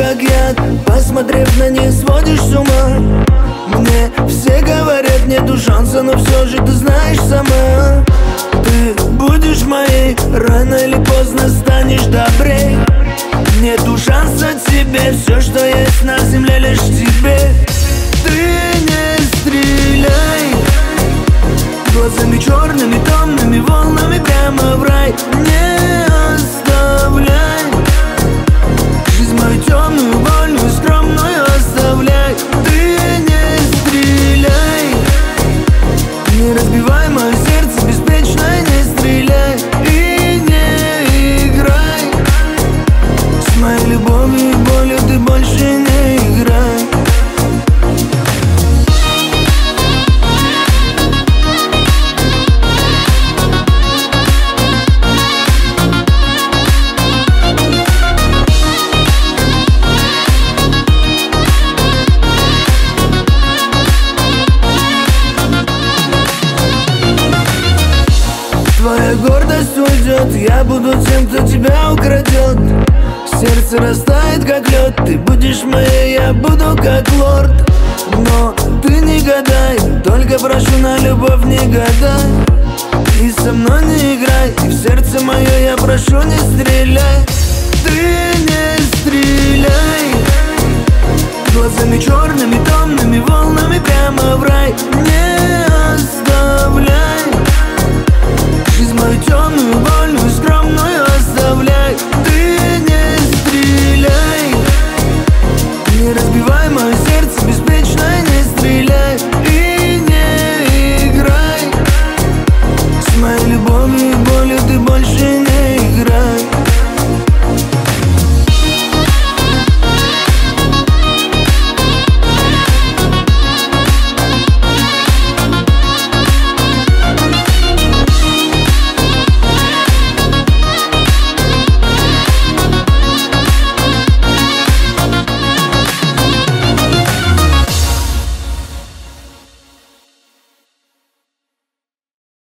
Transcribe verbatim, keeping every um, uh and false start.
как яд. Посмотрев на них, сводишь с ума. Мне все говорят, нету шанса, но все же ты знаешь сама. Ты будешь моей, рано или поздно станешь добрей. Нету шанса тебе, все, что есть на земле, лишь тебе. Ты не стреляй глазами черными, томными волнами прямо в рай. Не оставляй жизнь мою темную, больную, скромную оставляй. Ты не стреляй, не разбивай мое сердце беспечно, не стреляй и не играй с моей любовью и болью, ты больше не играй. Твоя гордость уйдет, я буду тем, кто тебя украдет. Сердце растает, как лед, ты будешь моей, я буду как лорд. Но ты не гадай, только прошу на любовь не гадай. И со мной не играй, и в сердце мое я прошу не стреляй. Ты не стреляй глазами черными,